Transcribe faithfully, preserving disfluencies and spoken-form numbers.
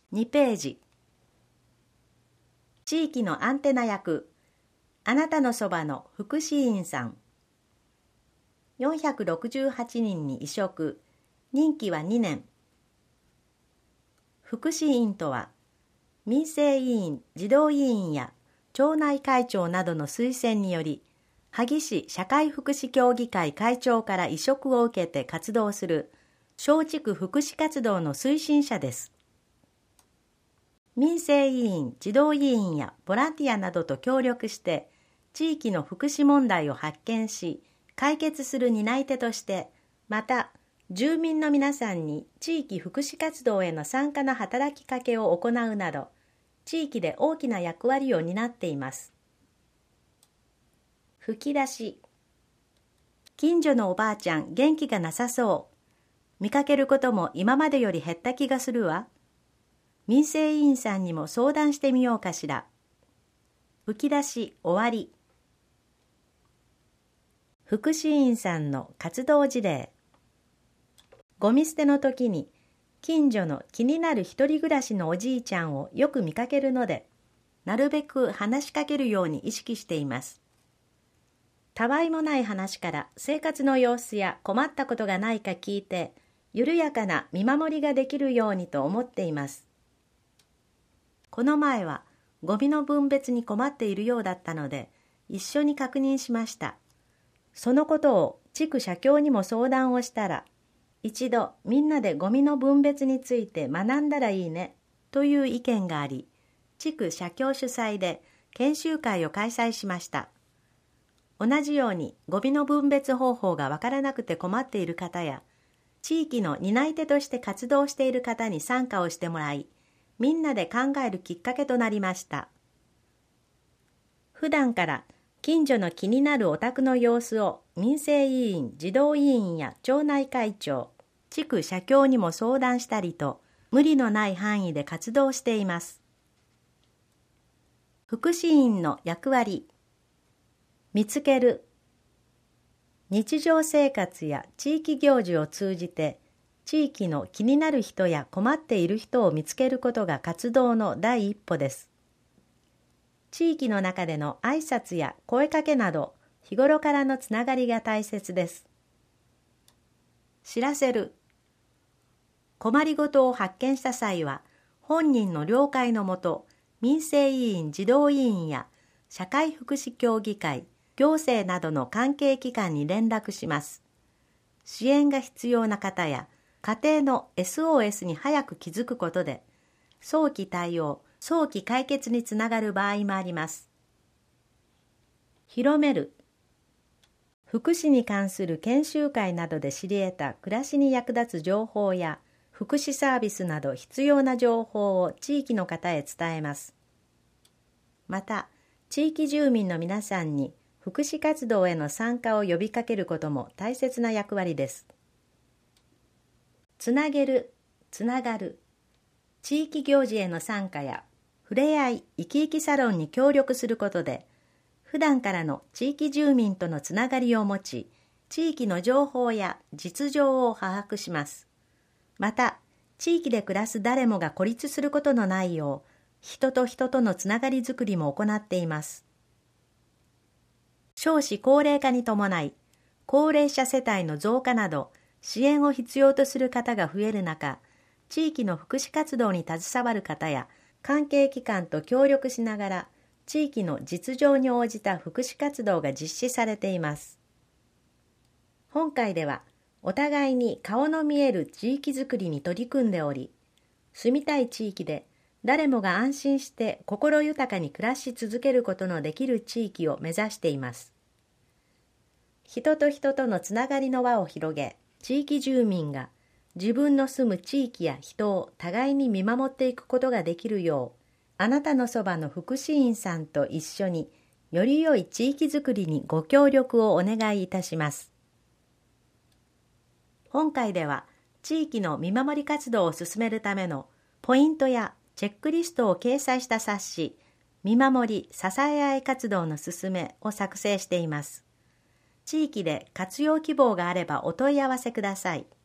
にページ。地域のアンテナ役、あなたのそばの福祉員さん。よんひゃくろくじゅうはちにんに委嘱、任期はにねん。福祉員とは、民生委員、児童委員や町内会長などの推薦により、萩市社会福祉協議会会長から委嘱を受けて活動する小地区福祉活動の推進者です。民生委員、児童委員やボランティアなどと協力して、地域の福祉問題を発見し、解決する担い手として、また、住民の皆さんに地域福祉活動への参加の働きかけを行うなど、地域で大きな役割を担っています。吹き出し。近所のおばあちゃん元気がなさそう。見かけることも今までより減った気がするわ。民生委員さんにも相談してみようかしら。吹き出し終わり。福祉員さんの活動事例。ゴミ捨ての時に近所の気になる一人暮らしのおじいちゃんをよく見かけるので、なるべく話しかけるように意識しています。たわいもない話から生活の様子や困ったことがないか聞いて、緩やかな見守りができるようにと思っています。この前はゴミの分別に困っているようだったので、一緒に確認しました。そのことを地区社協にも相談をしたら、一度みんなでゴミの分別について学んだらいいねという意見があり、地区社協主催で研修会を開催しました。同じようにゴミの分別方法がわからなくて困っている方や、地域の担い手として活動している方に参加をしてもらい、みんなで考えるきっかけとなりました。普段から近所の気になるお宅の様子を民生委員、児童委員や町内会長、地区社協にも相談したりと、無理のない範囲で活動しています。福祉員の役割。見つける。日常生活や地域行事を通じて、地域の気になる人や困っている人を見つけることが活動の第一歩です。地域の中での挨拶や声かけなど、日頃からのつながりが大切です。知らせる。困りごとを発見した際は、本人の了解のもと、民生委員、児童委員や社会福祉協議会、行政などの関係機関に連絡します。支援が必要な方や家庭の エスオーエス に早く気づくことで、早期対応、早期解決につながる場合もあります。広める。福祉に関する研修会などで知り得た暮らしに役立つ情報や福祉サービスなど必要な情報を地域の方へ伝えます。また、地域住民の皆さんに福祉活動への参加を呼びかけることも大切な役割です。つなげる、つながる。地域行事への参加や触れ合い、生き生きサロンに協力することで、普段からの地域住民とのつながりを持ち、地域の情報や実情を把握します。また、地域で暮らす誰もが孤立することのないよう、人と人とのつながりづくりも行っています。少子高齢化に伴い、高齢者世帯の増加など、支援を必要とする方が増える中、地域の福祉活動に携わる方や関係機関と協力しながら、地域の実情に応じた福祉活動が実施されています。本会では、お互いに顔の見える地域づくりに取り組んでおり、住みたい地域で誰もが安心して心豊かに暮らし続けることのできる地域を目指しています。人と人とのつながりの輪を広げ、地域住民が自分の住む地域や人を互いに見守っていくことができるよう、あなたのそばの福祉員さんと一緒により良い地域づくりにご協力をお願いいたします。本会では地域の見守り活動を進めるためのポイントやチェックリストを掲載した冊子、見守り・支え合い活動のすすめを作成しています。地域で活用希望があればお問い合わせください。